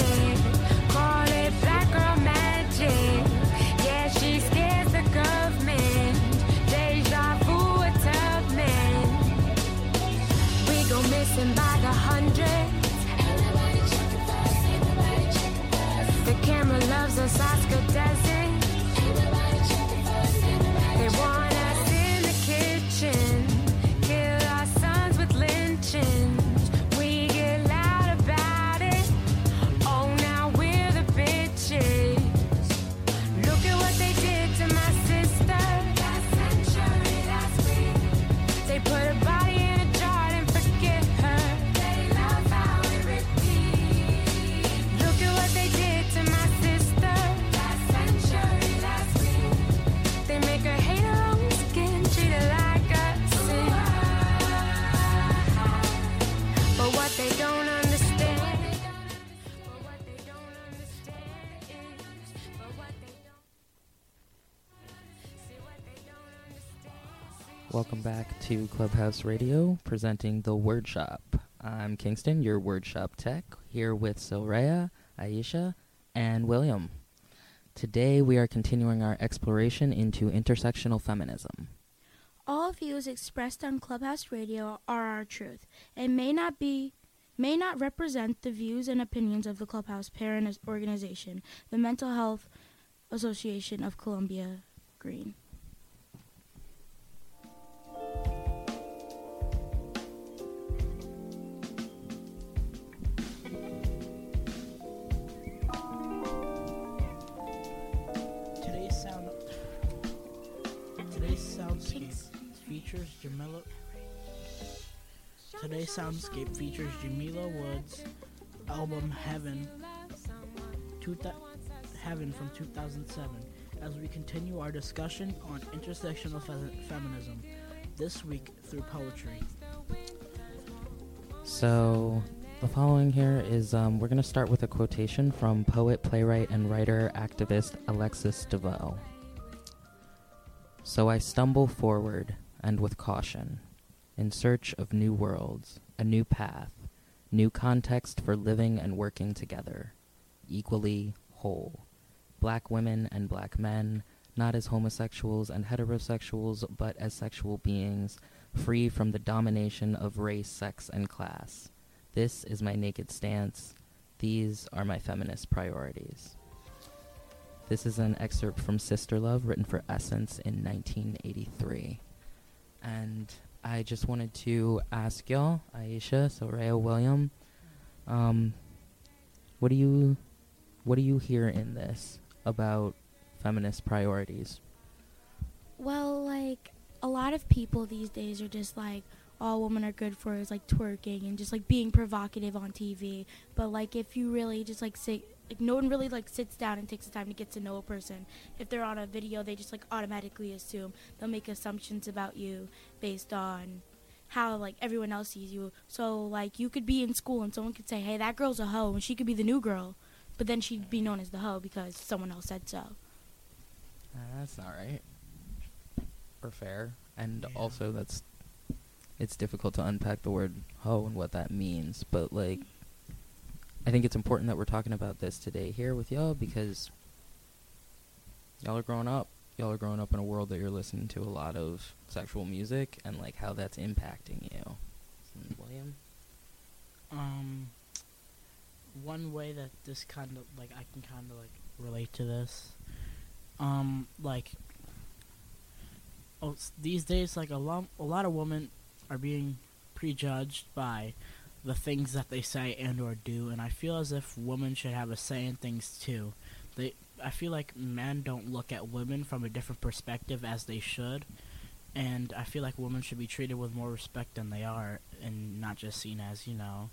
it. Call it black girl magic. Yeah, she scares the government. Deja vu a Tubman. We go missing by the hundreds. The camera loves us, Oscar doesn't. They want us in the kitchen. Kill our sons with lynchings. We get loud about it. Oh, now we're the bitches. Look at what they did to my sister. Last century, last week. They put a body in a jar and forget her. They love how it repeats. Look at what they did to my sister. Last century, last week. They make her hate her own skin, treat her like a sin. But what they don't understand. But what they don't understand is. But what they don't. See what they don't understand. Welcome back to Clubhouse Radio, presenting The Word Shop. I'm Kingston, your Word Shop tech, here with Soraya, Aisha, and William. Today we are continuing our exploration into intersectional feminism. All views expressed on Clubhouse Radio are our truth and may not represent the views and opinions of the Clubhouse parent organization, the Mental Health Association of Columbia Green. Today's soundscape features Jamila Woods' album Heaven from 2007 as we continue our discussion on intersectional feminism, this week through poetry. So, the following here is, we're going to start with a quotation from poet, playwright, and writer-activist Alexis DeVoe. So I stumble forward, and with caution, in search of new worlds, a new path, new context for living and working together, equally whole. Black women and black men, not as homosexuals and heterosexuals, but as sexual beings, free from the domination of race, sex, and class. This is my naked stance. These are my feminist priorities. This is an excerpt from Sister Love, written for Essence in 1983. And I just wanted to ask y'all, Aisha, Soraya, William, what do you hear in this about feminist priorities? Well, like, a lot of people these days are just like, all women are good for is like twerking and just like being provocative on TV. But like, if you really just like say, like, no one really like sits down and takes the time to get to know a person. If they're on a video, they just like automatically assume. They'll make assumptions about you based on how like everyone else sees you. So like, you could be in school and someone could say, hey, that girl's a hoe, and she could be the new girl, but then she'd be known as the hoe because someone else said so. That's not right. Or fair. And also it's difficult to unpack the word hoe and what that means, but like, I think it's important that we're talking about this today here with y'all because y'all are growing up. Y'all are growing up in a world that you're listening to a lot of sexual music and like how that's impacting you. William? One way that this kind of like I can kind of like relate to this, these days like a lot of women are being prejudged by the things that they say and or do, and I feel as if women should have a say in things too. I feel like men don't look at women from a different perspective as they should, and I feel like women should be treated with more respect than they are, and not just seen as, you know,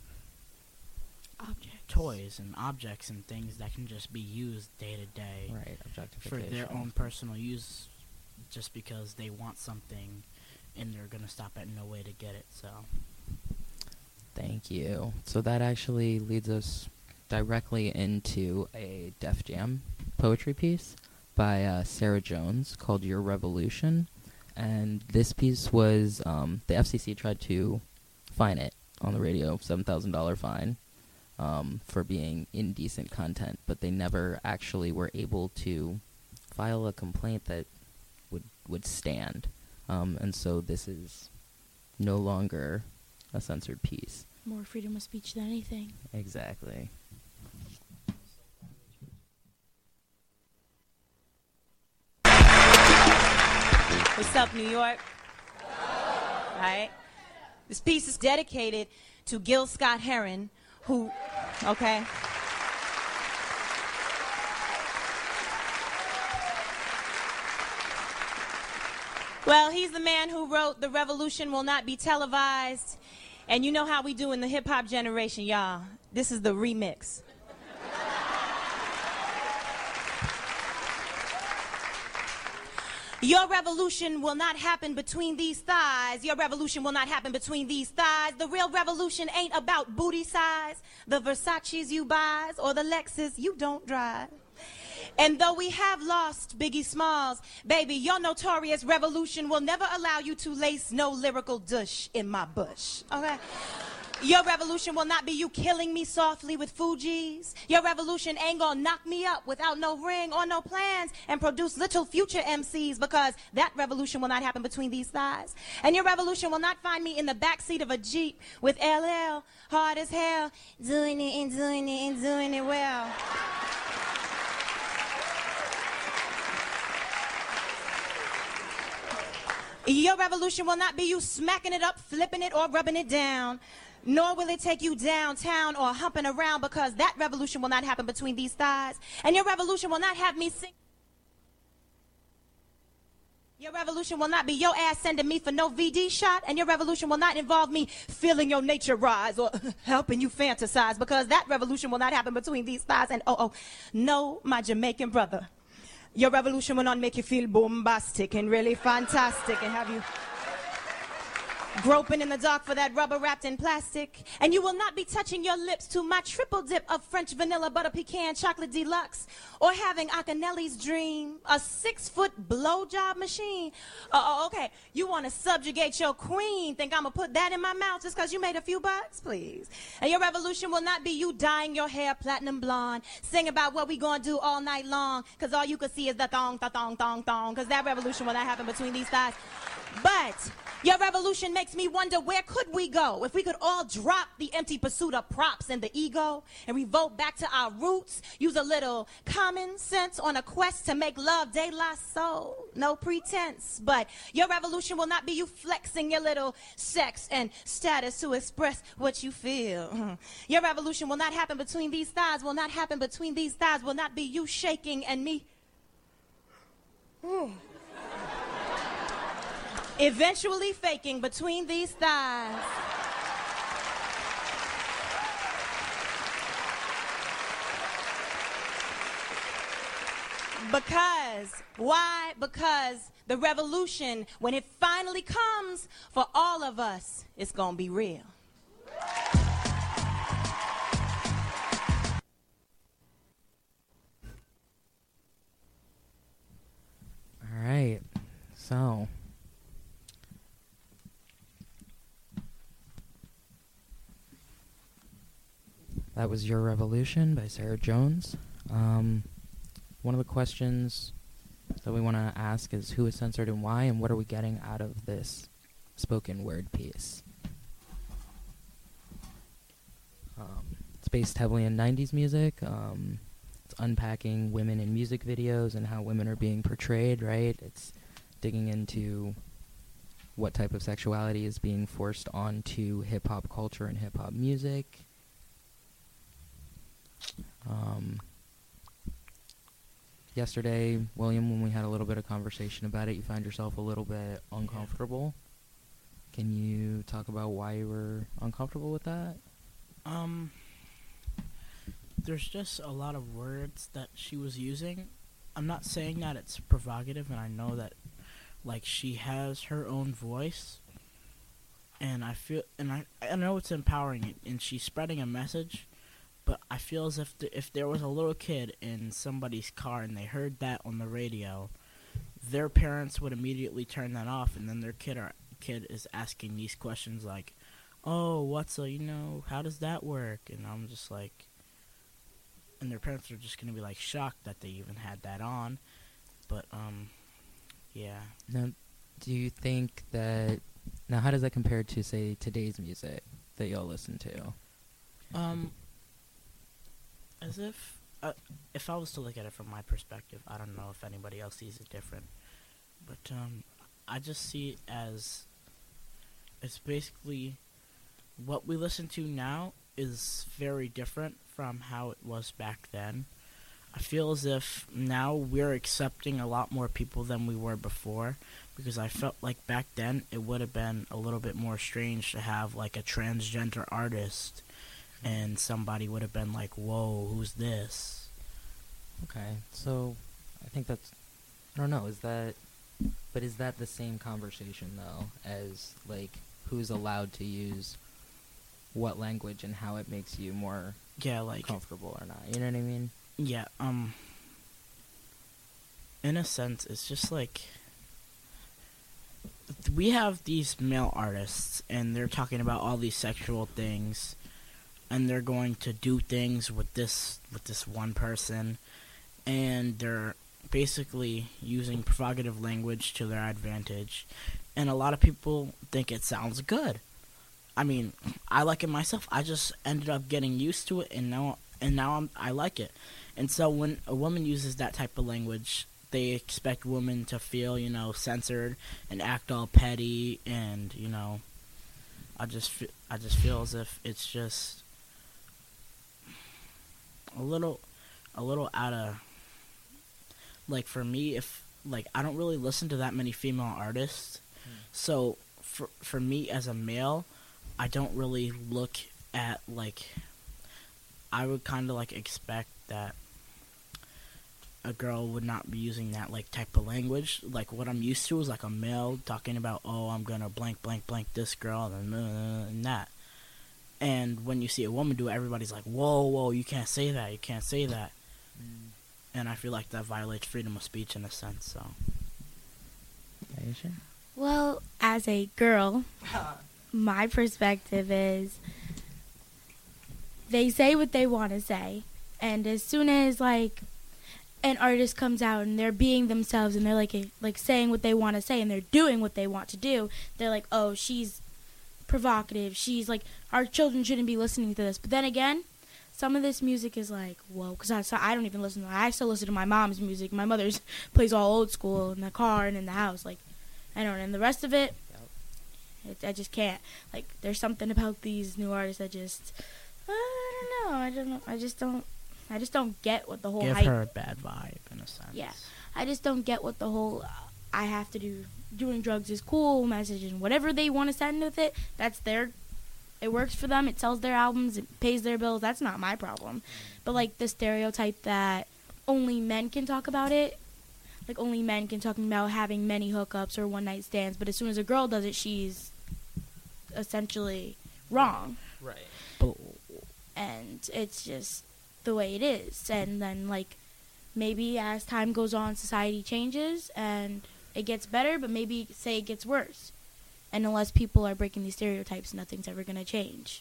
toys and objects and things that can just be used day to day, right? Objectification for their own personal use, just because they want something, and they're gonna stop at no way to get it. So. Thank you. So that actually leads us directly into a Def Jam poetry piece by Sarah Jones called Your Revolution. And this piece was, the FCC tried to fine it on the radio, $7,000 fine. for being indecent content, but they never actually were able to file a complaint that would stand. And so this is no longer a censored piece. More freedom of speech than anything. Exactly. What's up, New York? All right. This piece is dedicated to Gil Scott Heron, who, okay. Well, he's the man who wrote "The Revolution Will Not Be Televised." And you know how we do in the hip-hop generation, y'all. This is the remix. Your revolution will not happen between these thighs. Your revolution will not happen between these thighs. The real revolution ain't about booty size, the Versaces you buys, or the Lexus you don't drive. And though we have lost Biggie Smalls, baby, your notorious revolution will never allow you to lace no lyrical douche in my bush, okay? Your revolution will not be you killing me softly with Fugees. Your revolution ain't gonna knock me up without no ring or no plans and produce little future MCs, because that revolution will not happen between these thighs. And your revolution will not find me in the backseat of a Jeep with LL, hard as hell, doing it and doing it and doing it well. Your revolution will not be you smacking it up, flipping it, or rubbing it down. Nor will it take you downtown or humping around, because that revolution will not happen between these thighs. And your revolution will not have me sing. Your revolution will not be your ass sending me for no VD shot. And your revolution will not involve me feeling your nature rise or helping you fantasize, because that revolution will not happen between these thighs. And no, my Jamaican brother. Your revolution will not make you feel bombastic and really fantastic and have you groping in the dark for that rubber wrapped in plastic. And you will not be touching your lips to my triple dip of French vanilla butter pecan chocolate deluxe, or having Akinelli's dream, a 6-foot blowjob machine. Okay, you want to subjugate your queen, think I'm gonna put that in my mouth just because you made a few bucks? Please. And your revolution will not be you dyeing your hair platinum blonde, sing about what we gonna do all night long, because all you can see is the thong, because that revolution will not happen between these thighs. But your revolution makes me wonder, where could we go if we could all drop the empty pursuit of props and the ego and revolt back to our roots, use a little common sense on a quest to make love de la soul, no pretense. But your revolution will not be you flexing your little sex and status to express what you feel. Your revolution will not happen between these thighs, will not happen between these thighs, will not be you shaking and me eventually faking between these thighs. Because, why? Because the revolution, when it finally comes for all of us, it's gonna be real. All right, so that was Your Revolution by Sarah Jones. One of the questions that we want to ask is, who is censored and why, and what are we getting out of this spoken word piece? It's based heavily in 90s music. It's unpacking women in music videos and how women are being portrayed, right? It's digging into what type of sexuality is being forced onto hip-hop culture and hip-hop music. Yesterday, William, when we had a little bit of conversation about it, you found yourself a little bit uncomfortable. Can you talk about why you were uncomfortable with that? There's just a lot of words that she was using. I'm not saying that it's provocative, and I know that, like, she has her own voice, and I feel, and I know it's empowering, and she's spreading a message. But I feel as if there was a little kid in somebody's car and they heard that on the radio, their parents would immediately turn that off, and then their kid is asking these questions like, oh, how does that work? And I'm just like, and their parents are just gonna be like shocked that they even had that on. But yeah. Now, do you think that now how does that compare to say today's music that y'all listen to? As if I was to look at it from my perspective, I don't know if anybody else sees it different, but I just see it as it's basically what we listen to now is very different from how it was back then. I feel as if now we're accepting a lot more people than we were before, because I felt like back then it would have been a little bit more strange to have like a transgender artist and somebody would have been like, whoa, who's this? Okay, so I think that's, I don't know, is that the same conversation though as like who's allowed to use what language and how it makes you more Yeah, like comfortable or not? You know what I mean? yeah, in a sense, it's just like we have these male artists, and they're talking about all these sexual things, and they're going to do things with this one person, and they're basically using provocative language to their advantage, and a lot of people think it sounds good. I mean, I like it myself. I just ended up getting used to it, and now I like it. And so when a woman uses that type of language, they expect women to feel, censored and act all petty, and I just feel as if it's just a little out of, like, for me, if like I don't really listen to that many female artists, so for me as a male, I don't really look at, like, I would kind of like expect that a girl would not be using that like type of language. Like what I'm used to is like a male talking about, oh, I'm gonna blank blank blank this girl and that. And when you see a woman do it, everybody's like, whoa, you can't say that, you can't say that. And I feel like that violates freedom of speech in a sense. So. Aisha? Well, as a girl, my perspective is they say what they want to say, and as soon as like an artist comes out and they're being themselves and they're like saying what they want to say and they're doing what they want to do, they're like, oh, she's provocative, she's like, our children shouldn't be listening to this. But then again, some of this music is like, whoa, because I don't even listen to it. I still listen to my mom's music. My mother's plays all old school in the car and in the house, like, I don't know. And the rest of it, I just can't. Like, there's something about these new artists that just, I don't know. I just don't get what the whole Give hype. her a bad vibe in a sense. Yeah, I just don't get what the whole I have to doing drugs is cool message, and whatever they want to send with it, that's their. It works for them. It sells their albums. It pays their bills. That's not my problem. But like the stereotype that only men can talk about it, like only men can talk about having many hookups or one night stands. But as soon as a girl does it, she's essentially wrong. Right. And it's just the way it is. And then like maybe as time goes on, society changes and it gets better, but maybe say it gets worse. And unless people are breaking these stereotypes, nothing's ever going to change.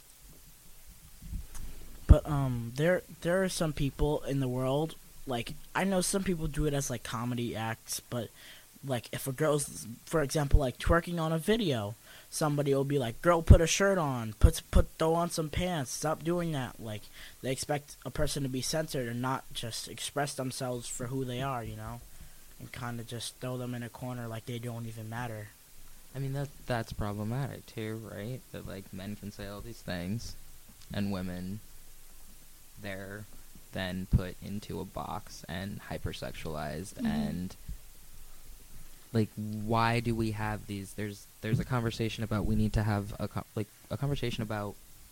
But there are some people in the world, like, I know some people do it as like comedy acts, but like if a girl's, for example, like twerking on a video, somebody will be like, girl, put a shirt on, throw on some pants, stop doing that. Like, they expect a person to be censored and not just express themselves for who they are, and kind of just throw them in a corner like they don't even matter. I mean, that's problematic too, right? That like men can say all these things, and women, they're then put into a box and hypersexualized, and like, why do we have these? There's a conversation about we need to have a conversation about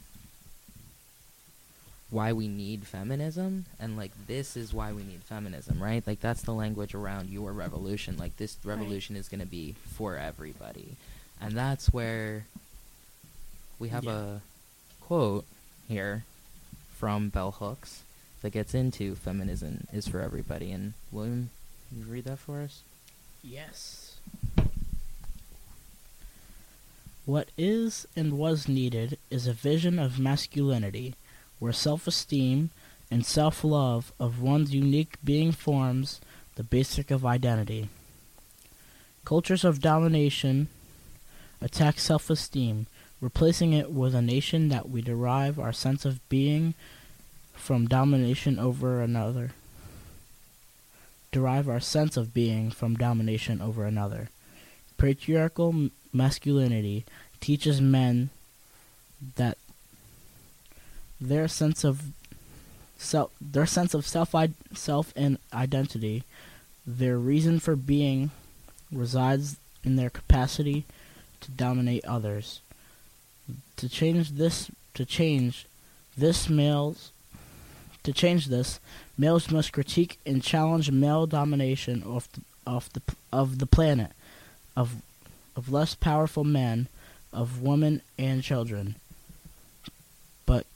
why we need feminism, and like this is why we need feminism, right? Like that's the language around your revolution. Like this revolution is going to be for everybody, and that's where we have a quote here from Bell Hooks that gets into feminism is for everybody. And William, can you read that for us? Yes. What is and was needed is a vision of masculinity, where self-esteem and self-love of one's unique being forms the basic of identity. Cultures of domination attack self-esteem, replacing it with a nation that we derive our sense of being from domination over another. Derive our sense of being from domination over another. Patriarchal masculinity teaches men that their sense of self and identity, their reason for being, resides in their capacity to dominate others. To change this, males must critique and challenge male domination of the planet, of less powerful men, of women and children. But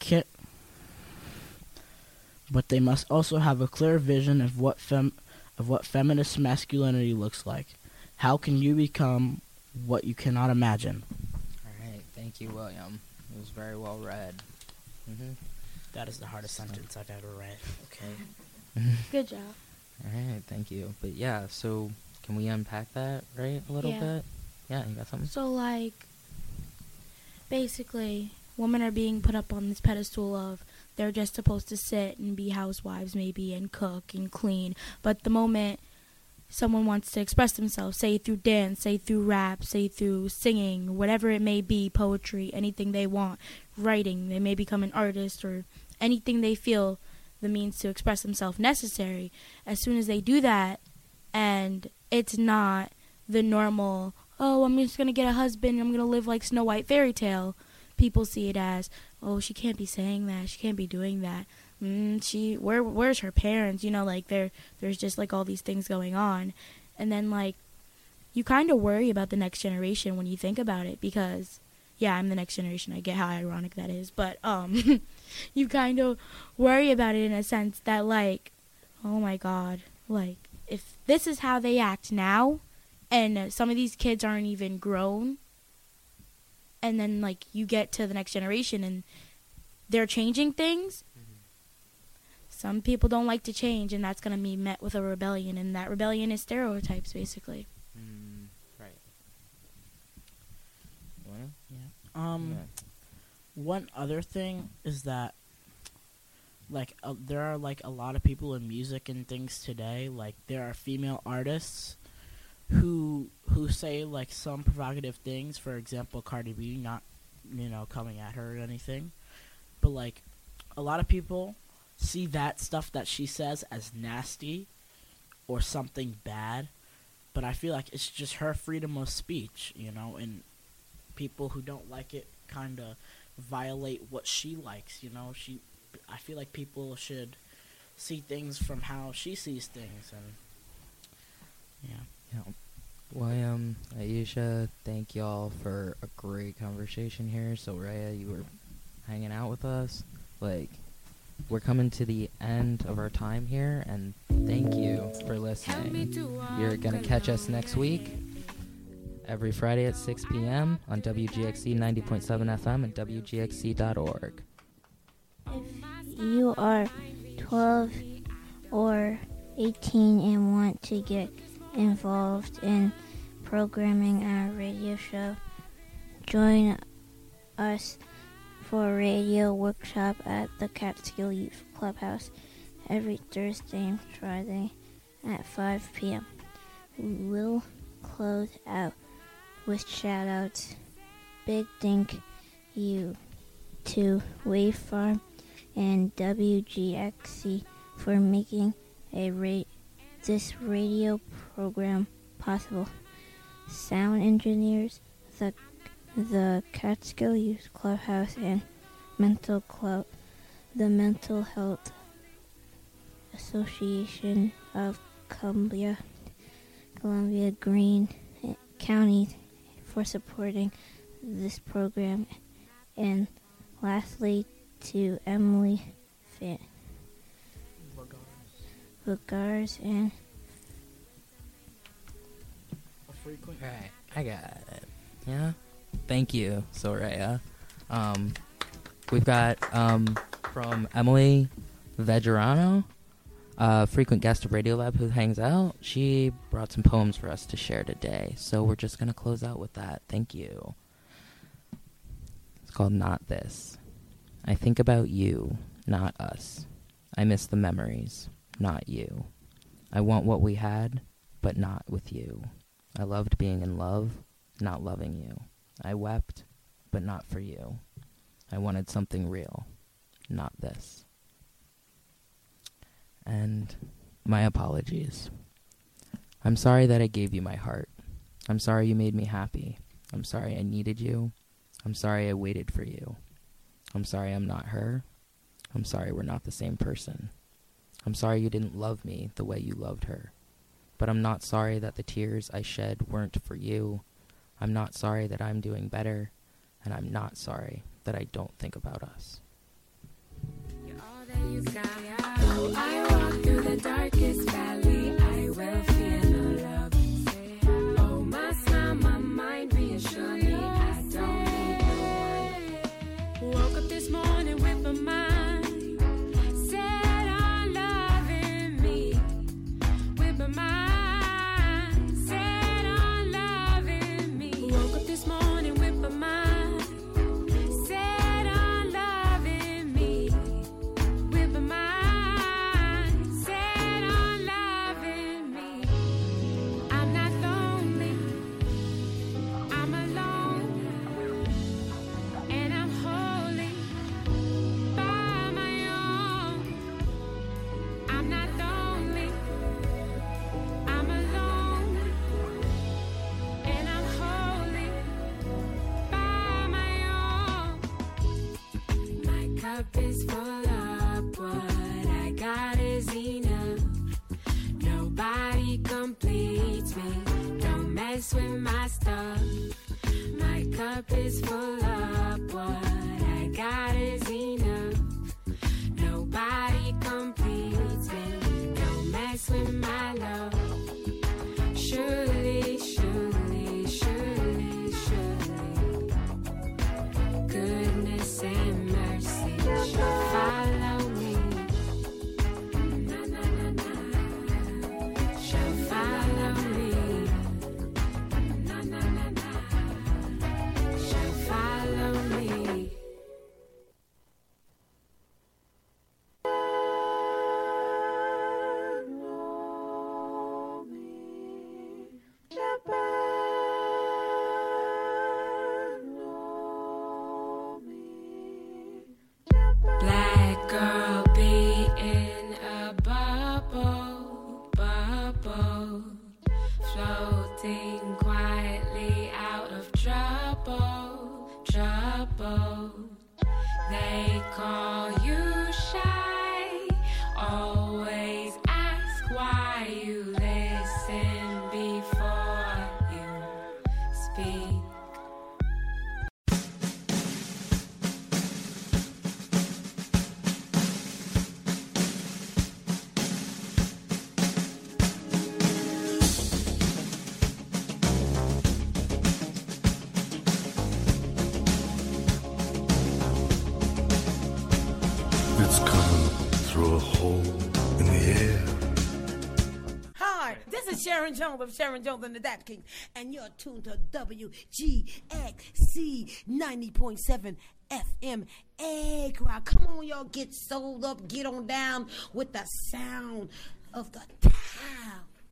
they must also have a clear vision of what feminist masculinity looks like. How can you become what you cannot imagine? All right, thank you, William. It was very well read. That is the hardest sentence I've ever read. Okay. Good job. All right, thank you. But yeah, so can we unpack that, right, a little Yeah. bit? Yeah, you got something? So, like, basically, women are being put up on this pedestal of they're just supposed to sit and be housewives, maybe, and cook and clean. But the moment someone wants to express themselves, say through dance, say through rap, say through singing, whatever it may be, poetry, anything they want, writing, they may become an artist or anything they feel the means to express themselves necessary. As soon as they do that, and it's not the normal, oh, I'm just going to get a husband, I'm going to live like Snow White fairy tale, people see it as, oh, she can't be saying that, she can't be doing that. Where's her parents? You know, like there's just like all these things going on, and then like you kind of worry about the next generation when you think about it, because yeah, I'm the next generation. I get how ironic that is, but you kind of worry about it in a sense that like, oh my God, like if this is how they act now, and some of these kids aren't even grown, and then like you get to the next generation and they're changing things. Some people don't like to change, and that's going to be met with a rebellion, and that rebellion is stereotypes, basically. Right. One other thing is that, like, there are, like, a lot of people in music and things today, like, there are female artists who say, like, some provocative things, for example, Cardi B, not, coming at her or anything, but, like, a lot of people see that stuff that she says as nasty or something bad, but I feel like it's just her freedom of speech, and people who don't like it kind of violate what she likes, I feel like people should see things from how she sees things, and Yeah. William, Aisha, thank y'all for a great conversation here. So Raya, you were hanging out with us. Like, we're coming to the end of our time here, and thank you for listening. You're going to catch us next week, every Friday at 6 p.m. on WGXC 90.7 FM and WGXC.org. If you are 12 or 18 and want to get involved in programming our radio show, join us for a radio workshop at the Catskill Youth Clubhouse every Thursday and Friday at 5 p.m. We will close out with shout-outs. Big thank you to Wave Farm and WGXC for making this radio program possible. Sound engineers, the Catskill Youth Clubhouse and Mental Club, the Mental Health Association of Columbia Greene County for supporting this program, and lastly to Emily Vagars and Alright, I got it. Yeah? Thank you, Soraya. We've got from Emily Vegerano, a frequent guest of Radiolab who hangs out. She brought some poems for us to share today, so we're just going to close out with that. Thank you. It's called Not This. I think about you, not us. I miss the memories, not you. I want what we had, but not with you. I loved being in love, not loving you. I wept, but not for you. I wanted something real, not this. And my apologies. I'm sorry that I gave you my heart. I'm sorry you made me happy. I'm sorry I needed you. I'm sorry I waited for you. I'm sorry I'm not her. I'm sorry we're not the same person. I'm sorry you didn't love me the way you loved her. But I'm not sorry that the tears I shed weren't for you. I'm not sorry that I'm doing better. And I'm not sorry that I don't think about us. You're all that you got. Though I walk through the darkest valley, I will fear no love. Oh, my smile, my mind reassure me I don't need no one. Woke up this morning with my mind set on loving me. With my mind set on loving me. Woke up this morning with my mind. Is full up, what I got is enough. Nobody completes me, don't mess with my stuff. My cup is full up, what I got is enough. Nobody completes me, don't mess with my love. Surely, surely, surely, surely, goodness and mercy shall follow me. Na, na, na, na. Shall follow me. Na, na, na, na. Shall follow me. Black girl be in a bubble, bubble, floating quietly out of trouble, trouble. They call you shy, always ask why you listen before you speak. It's coming through a hole in the air. Hi, this is Sharon Jones of Sharon Jones and the Dap Kings, and you're tuned to WGXC 90.7 FM. Hey, crowd, come on, y'all, get sold up, get on down with the sound of the town.